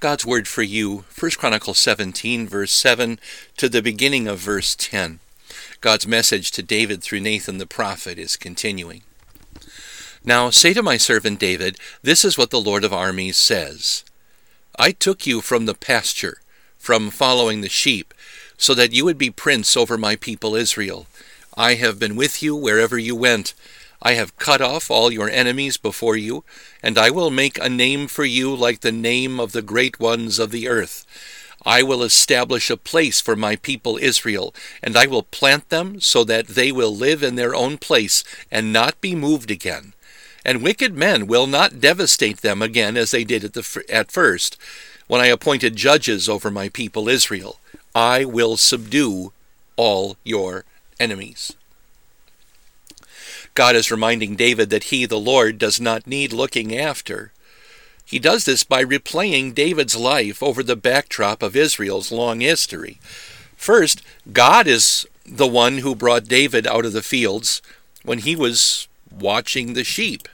God's word for you, 1 Chronicles 17, verse 7 to the beginning of verse 10. God's message to David through Nathan the prophet is continuing. Now say to my servant David, this is what the Lord of armies says. I took you from the pasture, from following the sheep, so that you would be prince over my people Israel. I have been with you wherever you went. I have cut off all your enemies before you, and I will make a name for you like the name of the great ones of the earth. I will establish a place for my people Israel, and I will plant them so that they will live in their own place and not be moved again. And wicked men will not devastate them again as they did at first, when I appointed judges over my people Israel. I will subdue all your enemies. God is reminding David that he, the Lord, does not need looking after. He does this by replaying David's life over the backdrop of Israel's long history. First, God is the one who brought David out of the fields when he was watching the sheep.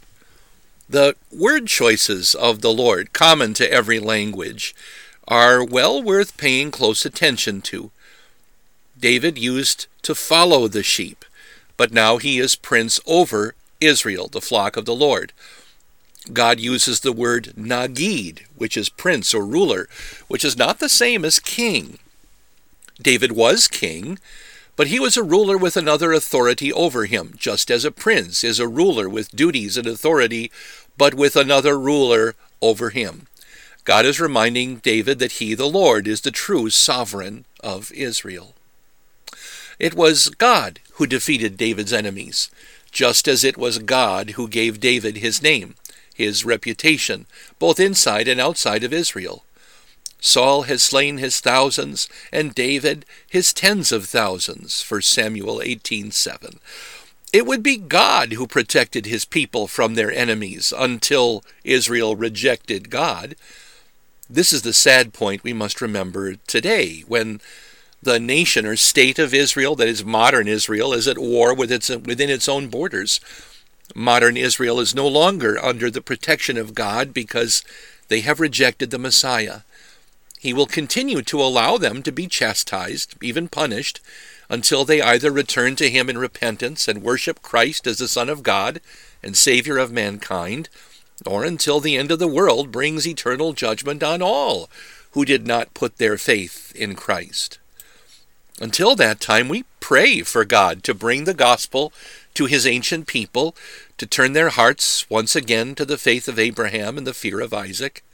The word choices of the Lord, common to every language, are well worth paying close attention to. David used to follow the sheep, but now he is prince over Israel, the flock of the Lord. God uses the word Nagid, which is prince or ruler, which is not the same as king. David was king, but he was a ruler with another authority over him, just as a prince is a ruler with duties and authority, but with another ruler over him. God is reminding David that he, the Lord, is the true sovereign of Israel. It was God who defeated David's enemies, just as it was God who gave David his name, his reputation, both inside and outside of Israel. Saul has slain his thousands, and David his tens of thousands, 1 Samuel 18:7. It would be God who protected his people from their enemies until Israel rejected God. This is the sad point we must remember today, when the nation or state of Israel, that is modern Israel, is at war within its own borders. Modern Israel is no longer under the protection of God because they have rejected the Messiah. He will continue to allow them to be chastised, even punished, until they either return to him in repentance and worship Christ as the Son of God and Savior of mankind, or until the end of the world brings eternal judgment on all who did not put their faith in Christ. Until that time, we pray for God to bring the gospel to his ancient people, to turn their hearts once again to the faith of Abraham and the fear of Isaac.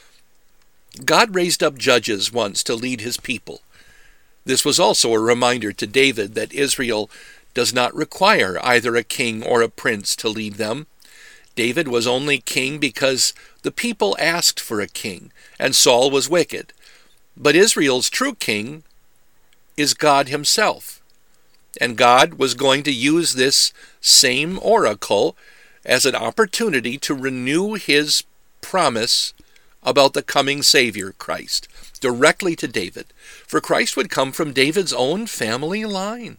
God raised up judges once to lead his people. This was also a reminder to David that Israel does not require either a king or a prince to lead them. David was only king because the people asked for a king, and Saul was wicked. But Israel's true king is God himself. And God was going to use this same oracle as an opportunity to renew his promise about the coming Savior, Christ, directly to David. For Christ would come from David's own family line.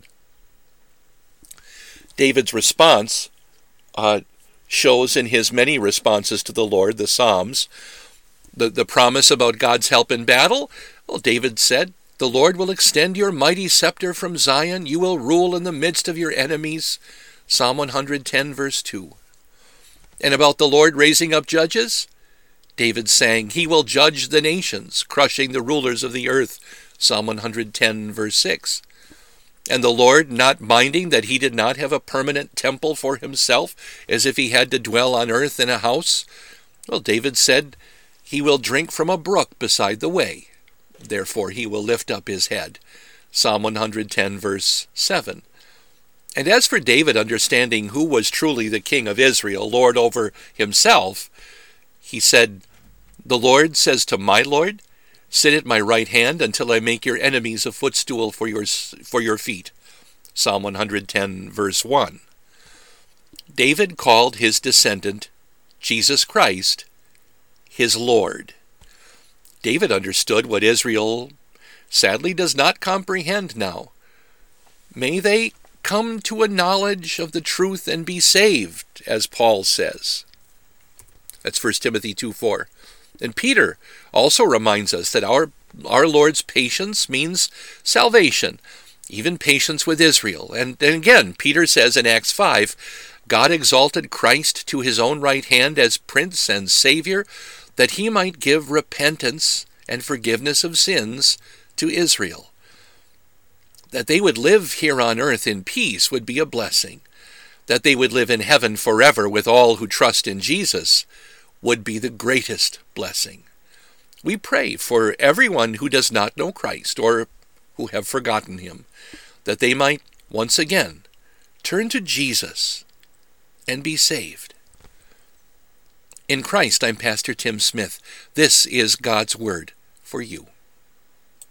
David's response shows in his many responses to the Lord, the Psalms, the promise about God's help in battle. Well, David said, the Lord will extend your mighty scepter from Zion. You will rule in the midst of your enemies. Psalm 110, verse 2. And about the Lord raising up judges, David sang, he will judge the nations, crushing the rulers of the earth. Psalm 110, verse 6. And the Lord not minding that he did not have a permanent temple for himself, as if he had to dwell on earth in a house. Well, David said, he will drink from a brook beside the way. Therefore he will lift up his head. Psalm 110, verse 7. And as for David understanding who was truly the king of Israel, Lord over himself, he said, the Lord says to my Lord, sit at my right hand until I make your enemies a footstool for your feet. Psalm 110, verse 1. David called his descendant, Jesus Christ, his Lord. David understood what Israel sadly does not comprehend now. May they come to a knowledge of the truth and be saved, as Paul says. That's 1 Timothy 2:4. And Peter also reminds us that our Lord's patience means salvation, even patience with Israel. And again, Peter says in Acts 5, God exalted Christ to his own right hand as Prince and Savior, that he might give repentance and forgiveness of sins to Israel. That they would live here on earth in peace would be a blessing. That they would live in heaven forever with all who trust in Jesus would be the greatest blessing. We pray for everyone who does not know Christ or who have forgotten him, that they might once again turn to Jesus and be saved. In Christ, I'm Pastor Tim Smith. This is God's Word for you.